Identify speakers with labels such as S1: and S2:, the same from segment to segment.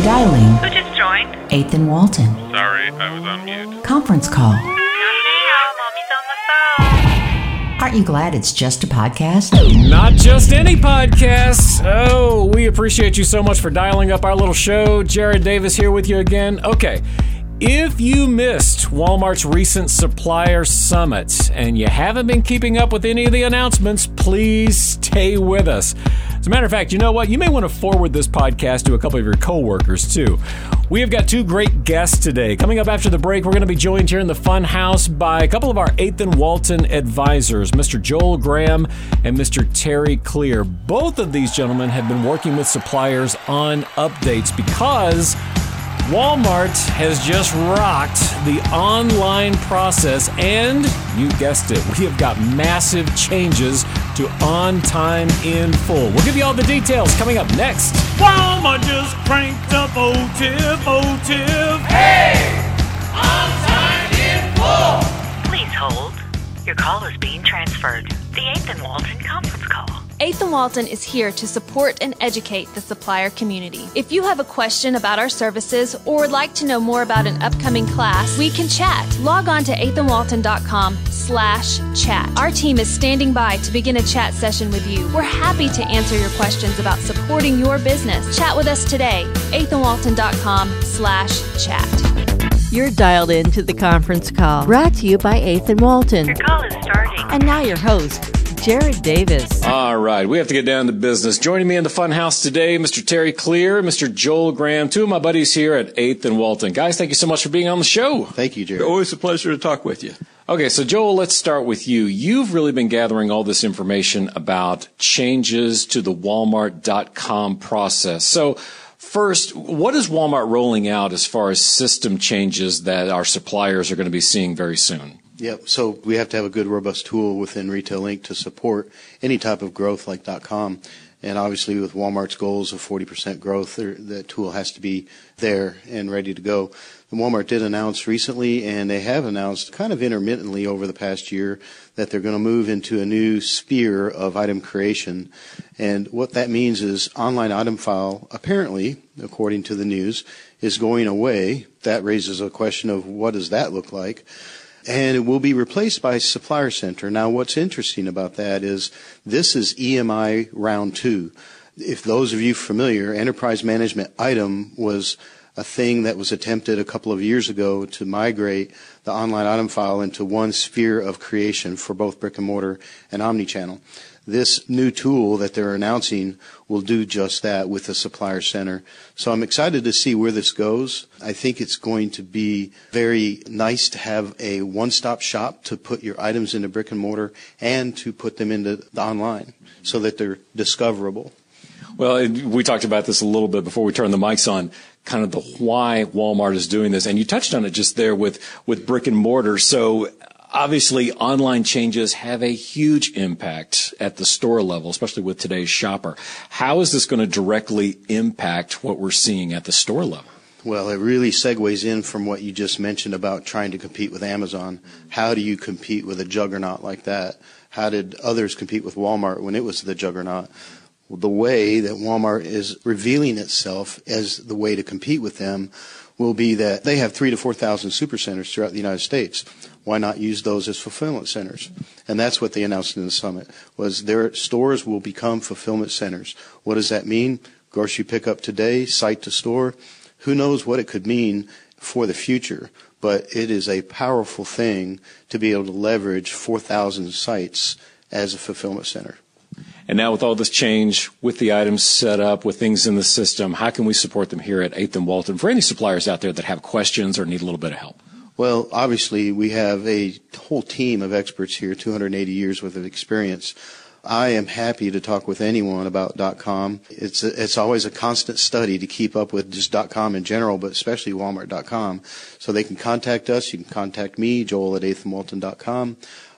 S1: Dialing.
S2: Who just joined?
S1: 8th and Walton.
S3: Sorry, I was on mute.
S1: Conference call.
S2: Mommy's on the phone.
S1: Aren't you glad it's just a podcast?
S4: Not just any podcast. Oh, we appreciate you so much for dialing up our little show. Jared Davis here with you again. Okay, if you missed Walmart's recent supplier summit and you haven't been keeping up with any of the announcements, please stay with us. As a matter of fact, you know what? You may want to forward this podcast to a couple of your coworkers too. We have got two great guests today. Coming up after the break, we're going to be joined here in the Fun House by a couple of our 8th and Walton advisors, Mr. Joel Graham and Mr. Terry Clear. Both of these gentlemen have been working with suppliers on updates because Walmart has just rocked the online process, and you guessed it, we have got massive changes to On Time in Full. We'll give you all the details coming up next.
S5: Walmart just cranked up OTIF.
S6: Hey! On Time in Full!
S2: Please hold. Your call is being transferred. The 8th and Walton conference call.
S7: 8th and Walton is here to support and educate the supplier community. If you have a question about our services or would like to know more about an upcoming class, we can chat. Log on to 8thandwalton.com/chat. Our team is standing by to begin a chat session with you. We're happy to answer your questions about supporting your business. Chat with us today, 8thandwalton.com/chat.
S8: You're dialed into the conference call, brought to you by 8th and Walton.
S2: Your call is starting.
S8: And now your host, Jared Davis.
S4: All right, we have to get down to business. Joining me in the Fun House today, Mr. Terry Clear, Mr. Joel Graham, two of my buddies here at 8th and Walton. Guys, thank you so much for being on the show.
S5: Thank you, Jared.
S3: Always a pleasure to talk with you.
S4: Okay, so Joel, let's start with you. You've really been gathering all this information about changes to the Walmart.com process. So first, what is Walmart rolling out as far as system changes that our suppliers are going to be seeing very soon?
S9: Yep. So we have to have a good, robust tool within Retail Inc. to support any type of growth like .com. And obviously with Walmart's goals of 40% growth, that tool has to be there and ready to go. And Walmart did announce recently, and they have announced kind of intermittently over the past year, that they're going to move into a new sphere of item creation. And what that means is online item file, apparently, according to the news, is going away. That raises a question of what does that look like? And it will be replaced by Supplier Center. Now, what's interesting about that is this is EMI round 2. If those of you familiar, enterprise management item was a thing that was attempted a couple of years ago to migrate the online item file into one sphere of creation for both brick and mortar and omnichannel. This new tool that they're announcing will do just that with the Supplier Center. So I'm excited to see where this goes. I think it's going to be very nice to have a one-stop shop to put your items into brick and mortar and to put them into the online so that they're discoverable.
S4: Well, we talked about this a little bit before we turned the mics on, kind of the why Walmart is doing this. And you touched on it just there with brick and mortar. So obviously, online changes have a huge impact at the store level, especially with today's shopper. How is this going to directly impact what we're seeing at the store level?
S9: Well, it really segues in from what you just mentioned about trying to compete with Amazon. How do you compete with a juggernaut like that? How did others compete with Walmart when it was the juggernaut? Well, the way that Walmart is revealing itself as the way to compete with them will be that they have 3,000 to 4,000 supercenters throughout the United States. Why not use those as fulfillment centers? And that's what they announced in the summit, was their stores will become fulfillment centers. What does that mean? Grocery pickup today, site to store. Who knows what it could mean for the future, but it is a powerful thing to be able to leverage 4,000 sites as a fulfillment center.
S4: And now with all this change, with the items set up, with things in the system, how can we support them here at 8th and Walton for any suppliers out there that have questions or need a little bit of help?
S9: Well, obviously, we have a whole team of experts here, 280 years worth of experience. I am happy to talk with anyone about .com. It's always a constant study to keep up with just .com in general, but especially Walmart.com. So they can contact us. You can contact me, Joel at 8thandwalton.com,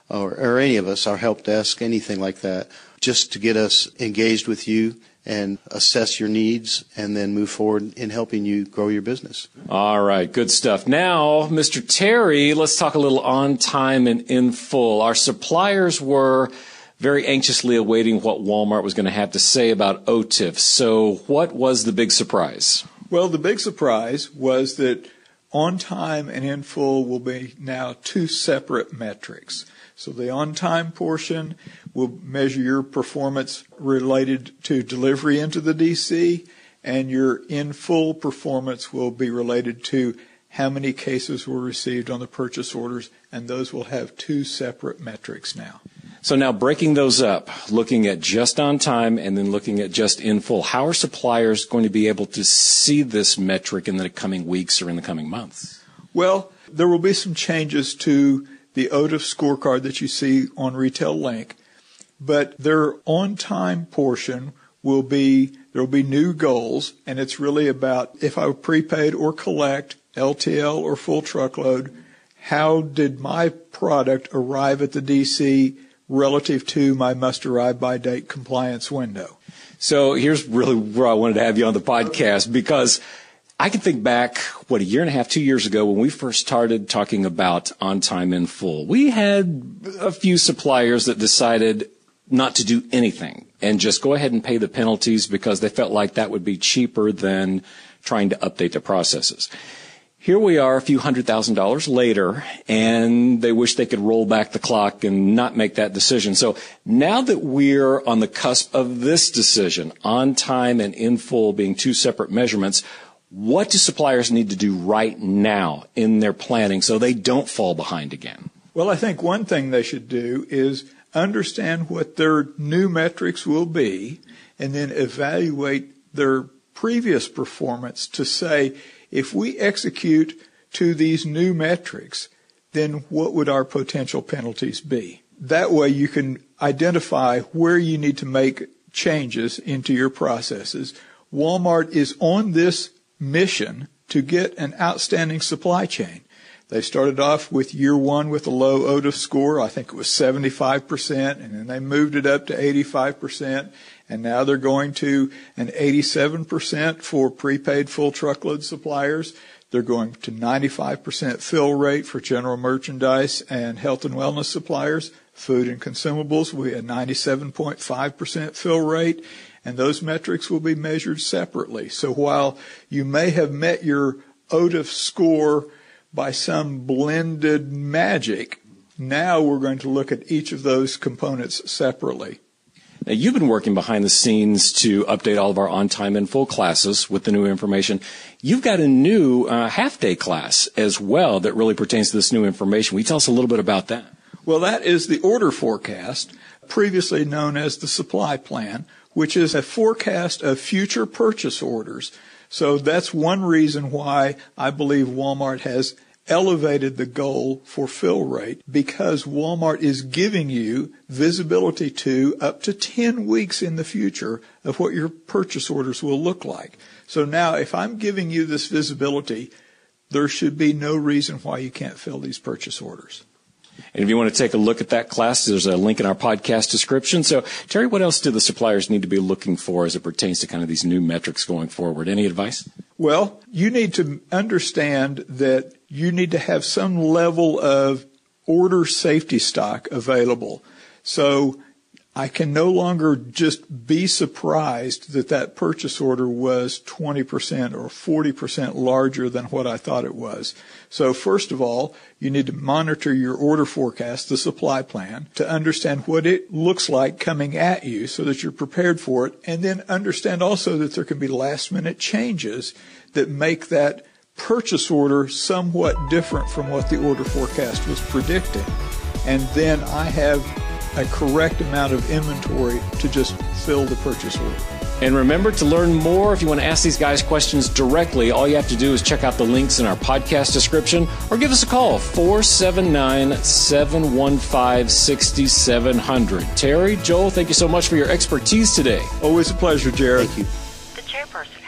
S9: or any of us, our help desk, anything like that, just to get us engaged with you and assess your needs and then move forward in helping you grow your business.
S4: All right, good stuff. Now, Mr. Terry, let's talk a little on time and in full. Our suppliers were very anxiously awaiting what Walmart was going to have to say about OTIF. So what was the big surprise?
S5: Well, the big surprise was that on time and in full will be now two separate metrics. So the on-time portion will measure your performance related to delivery into the DC, and your in-full performance will be related to how many cases were received on the purchase orders, and those will have two separate metrics now.
S4: So now breaking those up, looking at just on time and then looking at just in full, how are suppliers going to be able to see this metric in the coming weeks or in the coming months?
S5: Well, there will be some changes to the OTIF scorecard that you see on Retail Link, but their on-time portion will be, there will be new goals, and it's really about if I prepaid or collect, LTL or full truckload, how did my product arrive at the DC relative to my must-arrive-by-date compliance window?
S4: So here's really where I wanted to have you on the podcast, because I can think back, a year and a half, 2 years ago when we first started talking about on time in full. We had a few suppliers that decided not to do anything and just go ahead and pay the penalties because they felt like that would be cheaper than trying to update the processes. Here we are a few $100,000 later, and they wish they could roll back the clock and not make that decision. So now that we're on the cusp of this decision, on time and in full being two separate measurements, what do suppliers need to do right now in their planning so they don't fall behind again?
S5: Well, I think one thing they should do is understand what their new metrics will be and then evaluate their previous performance to say, if we execute to these new metrics, then what would our potential penalties be? That way you can identify where you need to make changes into your processes. Walmart is on this mission to get an outstanding supply chain. They started off with year one with a low OTIF score. I think it was 75%, and then they moved it up to 85%, and now they're going to an 87% for prepaid full truckload suppliers. They're going to 95% fill rate for general merchandise and health and wellness suppliers. Food and consumables, we had 97.5% fill rate, and those metrics will be measured separately. So while you may have met your OTIF score by some blended magic, now we're going to look at each of those components separately.
S4: Now, you've been working behind the scenes to update all of our on-time and full classes with the new information. You've got a new half-day class as well that really pertains to this new information. Will you tell us a little bit about that?
S5: Well, that is the order forecast, previously known as the supply plan, which is a forecast of future purchase orders. So that's one reason why I believe Walmart has elevated the goal for fill rate, because Walmart is giving you visibility to up to 10 weeks in the future of what your purchase orders will look like. So now if I'm giving you this visibility, there should be no reason why you can't fill these purchase orders.
S4: And if you want to take a look at that class, there's a link in our podcast description. So, Terry, what else do the suppliers need to be looking for as it pertains to kind of these new metrics going forward? Any advice?
S5: Well, you need to understand that you need to have some level of order safety stock available. So I can no longer just be surprised that that purchase order was 20% or 40% larger than what I thought it was. So first of all, you need to monitor your order forecast, the supply plan, to understand what it looks like coming at you so that you're prepared for it, and then understand also that there can be last-minute changes that make that purchase order somewhat different from what the order forecast was predicting. And then I have a correct amount of inventory to just fill the purchase order.
S4: And remember, to learn more, if you want to ask these guys questions directly, all you have to do is check out the links in our podcast description or give us a call, 479-715-6700. Terry, Joel, thank you so much for your expertise today.
S5: Always a pleasure, Jared.
S9: Thank you.
S2: The chairperson